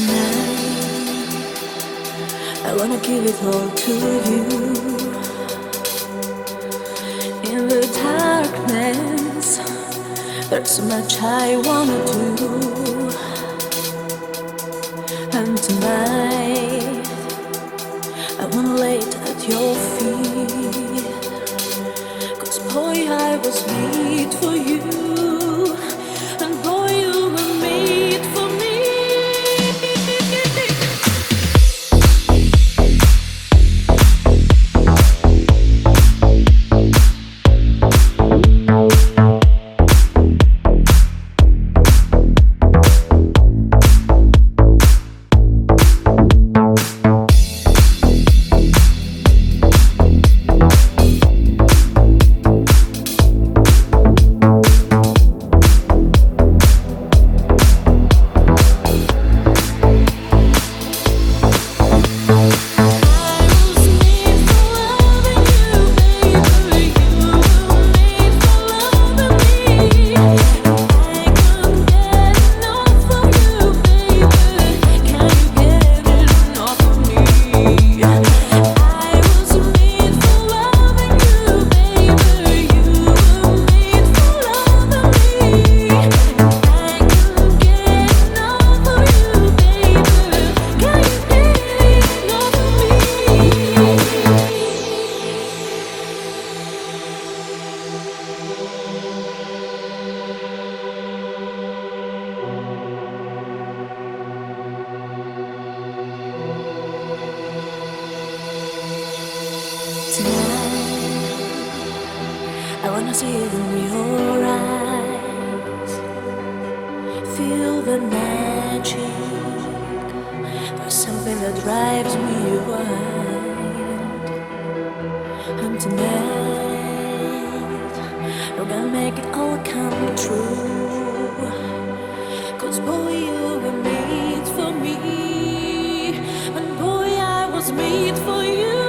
Tonight, I wanna give it all to you. In the darkness, there's so much I wanna do. And tonight, I wanna lay it at your feet. 'Cause boy, I was made for you. And boy, you were made for me. I wanna see it in your eyes. Feel the magic. There's something that drives me wild. And tonight, we're gonna make it all come true. 'Cause boy, you were made for me. And boy, I was made for you.